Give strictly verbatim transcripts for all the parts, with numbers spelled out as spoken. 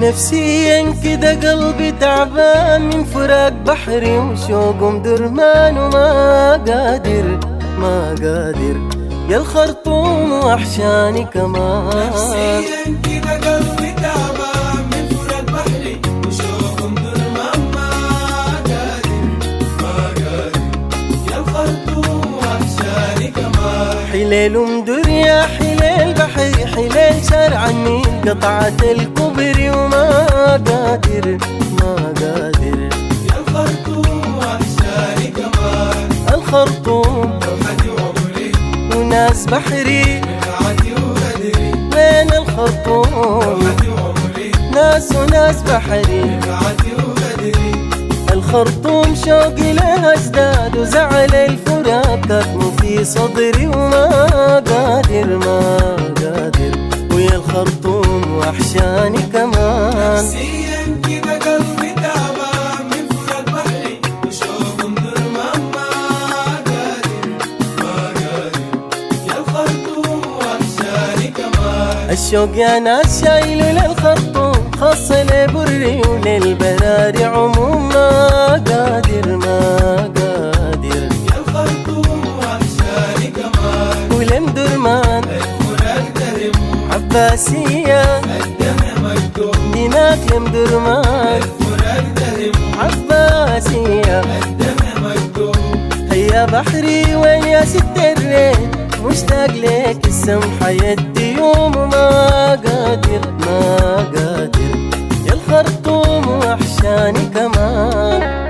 نفسيا كده قلبي تعبان من فراق بحري وشوق مدرمان وما قادر ما قادر يا الخرطوم وحشاني كمان. نفسيا كده قلبي تعبان من فراق بحري وشوق مدرمان ما قادر ما قادر يا الخرطوم وحشاني كمان. حليل ومدر يا حليل بحري حليل شارع النيل قطعة الكوبري وما قادر ما قادر يا الخرطوم وحشاني كمان. الخرطوم روحتي وعمري وناس بحري رفعتي وقدري. وين الخرطوم روحتي وعمري ناس وناس بحري رفعتي وقدري. الخرطوم شوقي لها ازداد وزعل الفراق كتمه في صدري وما قادر ما قادر ويا الخرطوم وحشاني كمان. نفسيا كده قلبي تعبان من فراق بحري وشوق مدرمان ما قادر ما قادر يا الخرطوم وحشاني كمان. الشوق يا ناس شايله للخرطوم خاصة لبري وللبراري عموم ما قادر ما قادر يا الخرطوم وحشاني كمان. ولمدرمان الفراق دهم عباسية الدمع مكتوب. هناك لمدرمان الفراق دهم عباسية الدمع مكتوب. هيا بحري وين يا ست الريت مشتاق لك السمحة يدي يوم وما قادر ما قادر يا الخرطوم وحشاني كمان.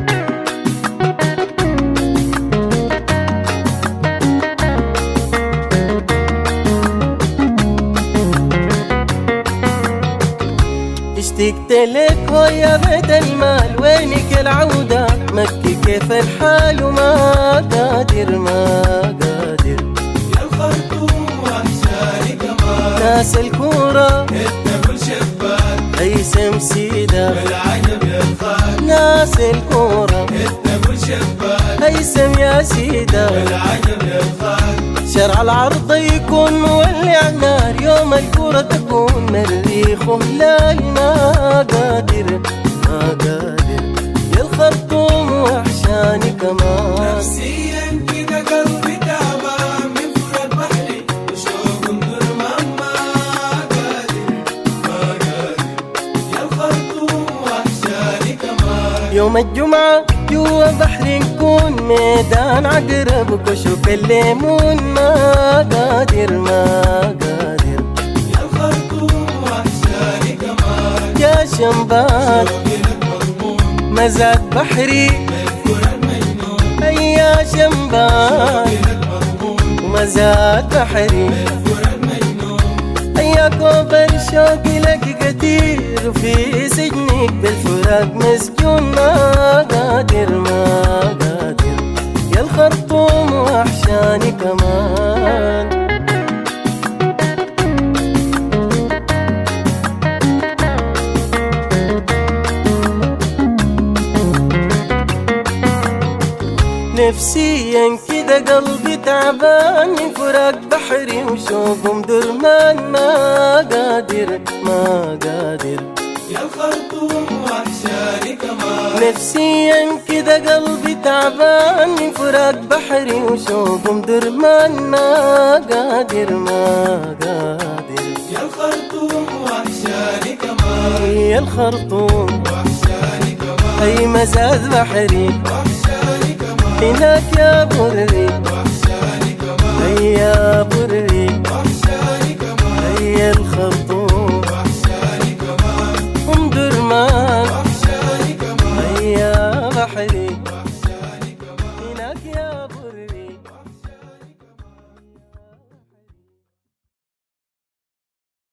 اشتقت لك ويا بيت المال وينك العودة مكي كيف الحال وما قادر ما قادر يا الخرطوم وحشاني كمان. ناس الكورة الدبل شبال هيثم سيدة والعجب يا الخال. ناس الكورة الدبل شبال هيثم يا سيدة والعجب يا الخال. شرع العرض يكون مولع نار يوم الكورة تكون مريخ وهلال ما قادر ما قادر يا الخرطوم وحشاني كمان. نفسيا كده قلبي تعبان من فراق بحري وشوق مدرمان ما قادر ما قادر يا الخرطوم وحشاني كمان. يوم الجمعة جوا بحر نكون ميدان عقرب وكشوف الليمون ما قادر ما قادر يا الخرطوم وحشاني كمان. يا شمبان شوقي لك مضمون مزاد بحري الفراق مجنون. هيا شمبان شوقي لك مضمون ومزاد بحري الفراق مجنون. هيا كوبر شوقي لك كتير وفي سجنك بالفراق مسجون ما قادر ما قادر يا الخرطوم وحشاني كمان. نفسيا كده قلبي تعبان من فراق بحري وشوق مدرمان ما قادر ما قادر يا الخرطوم وحشاني كمان. نفسيا كده قلبي تعبان من فراق بحري وشوق مدرمان ما قادر ما قادر يا الخرطوم وحشاني كمان. يا الخرطوم وحشاني كمان. هي مزاد بحري وحشاني كمان. هناك يا بري وحشاني كمان. هيا بري وحشاني كمان. هيا الخرطوم وحشاني كمان. ومدرمان وحشاني كمان. هيا بحري